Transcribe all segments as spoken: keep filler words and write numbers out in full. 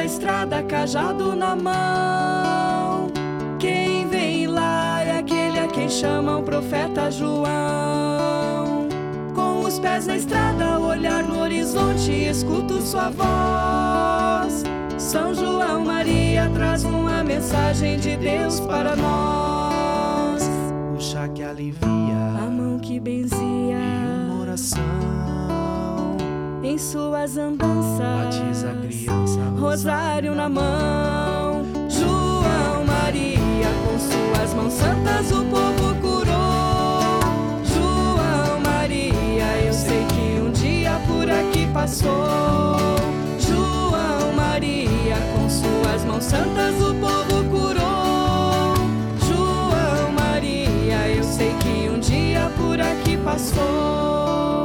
estrada, cajado na mão. Quem vem lá é aquele a quem chamam profeta João. Com os pés na estrada, olhar no horizonte, escuto sua voz. São João Maria traz uma mensagem de Deus para nós. O chá que alivia, a mão que benzia, e uma oração em suas andanças, batiza a criança, rosário na mão. João Maria, com suas mãos santas o povo curou. João Maria, eu sei que um dia por aqui passou. João Maria, com suas mãos santas o povo curou. João Maria, eu sei que um dia por aqui passou.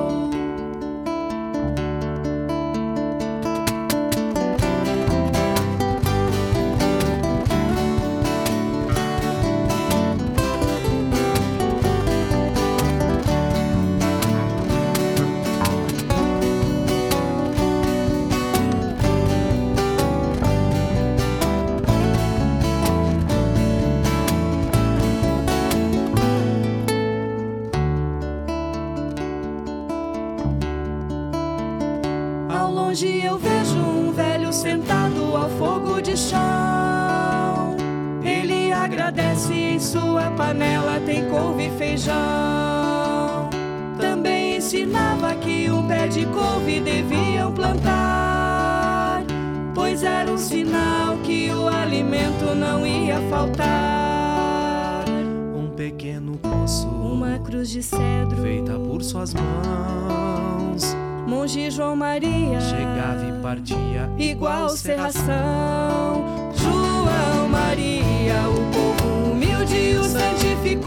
Longe eu vejo um velho sentado ao fogo de chão. Ele agradece, em sua panela tem couve e feijão. Também ensinava que um pé de couve deviam plantar, pois era um sinal que o alimento não ia faltar. Um pequeno poço, uma cruz de cedro feita por suas mãos. Monge João Maria chegava e partia igual serração. João Maria, o povo humilde o santificou.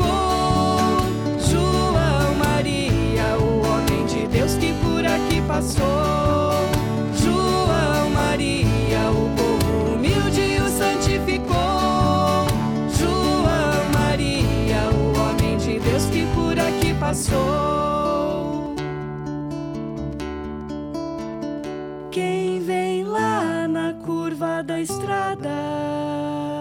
João Maria, o homem de Deus que por aqui passou. João Maria, o povo humilde o santificou. João Maria, o homem de Deus que por aqui passou. Quem vem lá na curva da estrada